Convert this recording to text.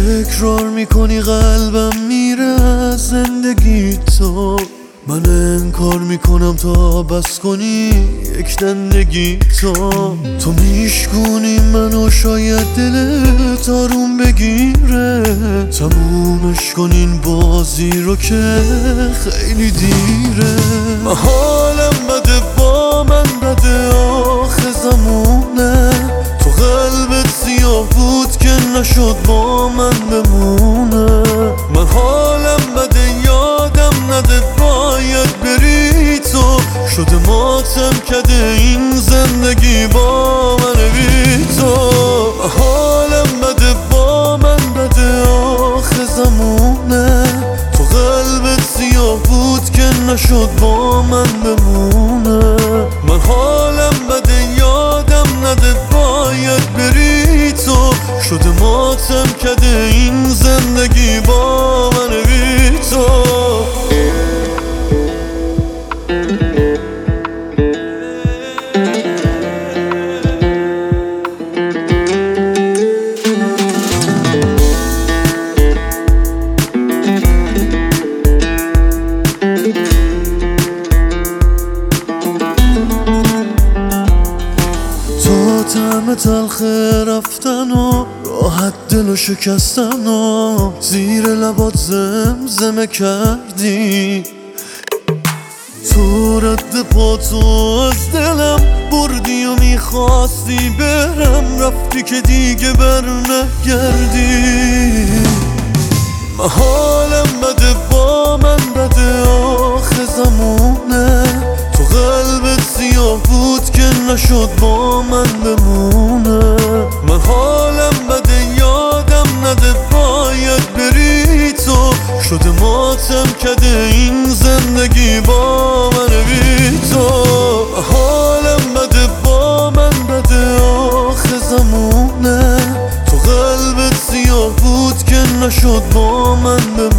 تکرار میکنی قلبم میره از زندگی تو، من انکار میکنم تا بس کنی یک دندگی تو میشکونی منو شاید دلت آروم بگیره، تمومش کنین بازی رو که خیلی دیره. من حالم بده با من بده آخه زمونه، تو قلبت سیاه بود که نشد با من بمونه. من حالم بده یادم نده باید بری تو، شده ماتم کده این زندگی با من بی تو. حالم بده با من بده آخه زمونه، تو قلبت سیاه بود که نشد با من بمونه. من حالم بده یادم نده باید بری تو، شده ماتم کده این زندگی با من بی تو. طعم تلخ رفتن و راحت دل و شکستن و زیر لبات زمزمه کردی، تو رد پاتو از دلم بردی و میخواستی برم، رفتی که دیگه بر نگردی. من حالم بده با من بده آخه زمونه، تو قلبت سیاه بود که نشد با من بمونه. من حالم بده یادم نده باید بری تو، شده ماتم کده این زندگی با من بی تو. حالم بده با من بده آخه زمونه، تو قلبت سیاه بود که نشد با من بمونه.